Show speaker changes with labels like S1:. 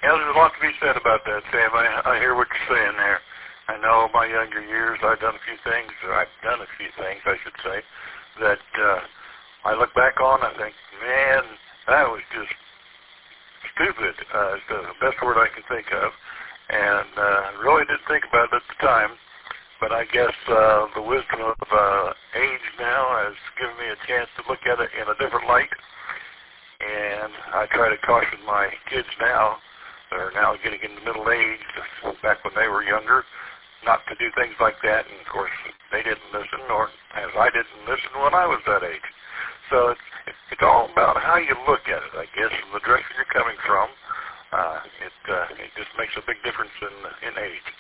S1: Yeah, there's a lot to be said about that, Sam. I hear what you're saying there. I know in my younger years I've done a few things, I should say, that I look back on and think, man, that was just stupid. Is the best word I can think of. And really didn't think about it at the time. But I guess the wisdom of age now has given me a chance to look at it in a different light. And I try to caution my kids now, that are now getting into middle age, back when they were younger, not to do things like that. And, of course, they didn't listen, or as I didn't listen when I was that age. So it's all about how you look at it, I guess, and the direction you're coming from. It just makes a big difference in age.